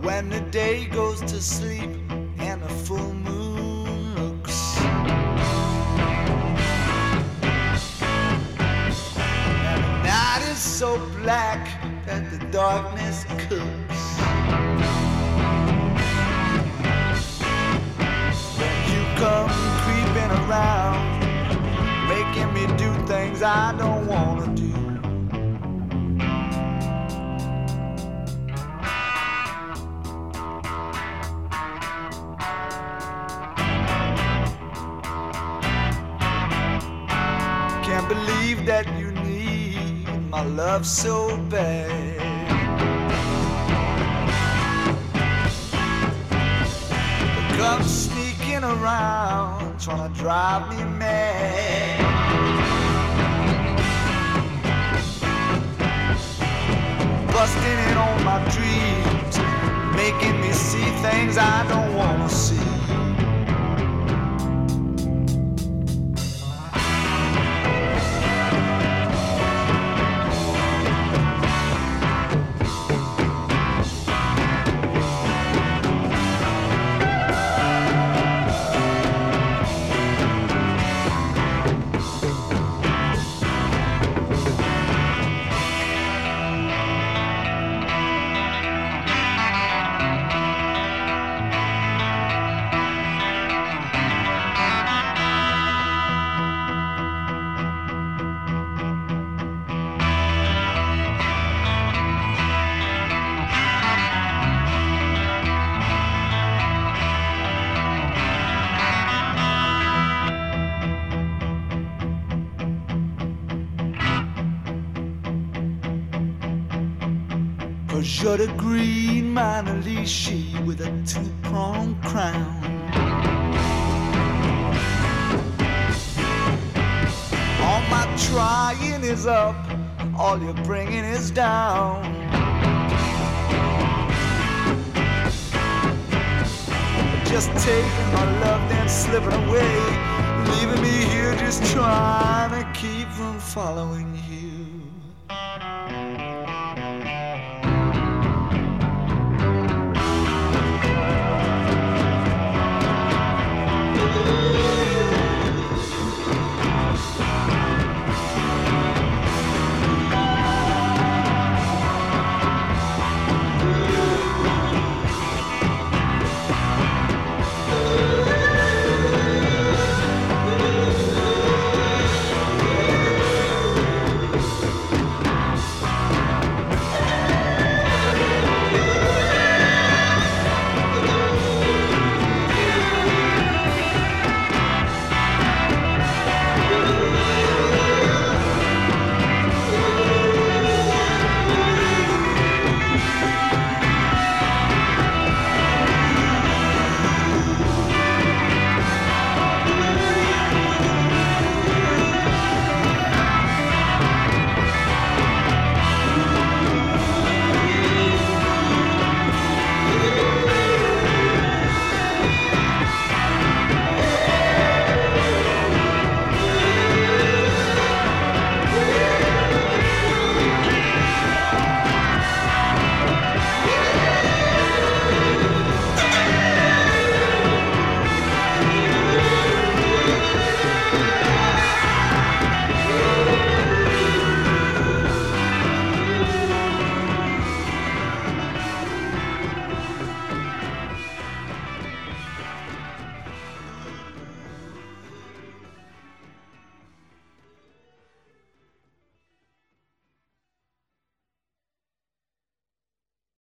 when the day goes to sleep and the full moon looks. And the night is so black that the darkness cooks. When you come creeping around, making me do things I don't wanna do. Can't believe that you need my love so bad. But come sneaking around, trying to drive me mad. Busting in on my dreams, making me see things I don't wanna see. Cause you're the green Mona Lisa with a two-pronged crown. All my trying is up, all you're bringing is down. Just taking my love, then slipping away, leaving me here just trying to keep from following you.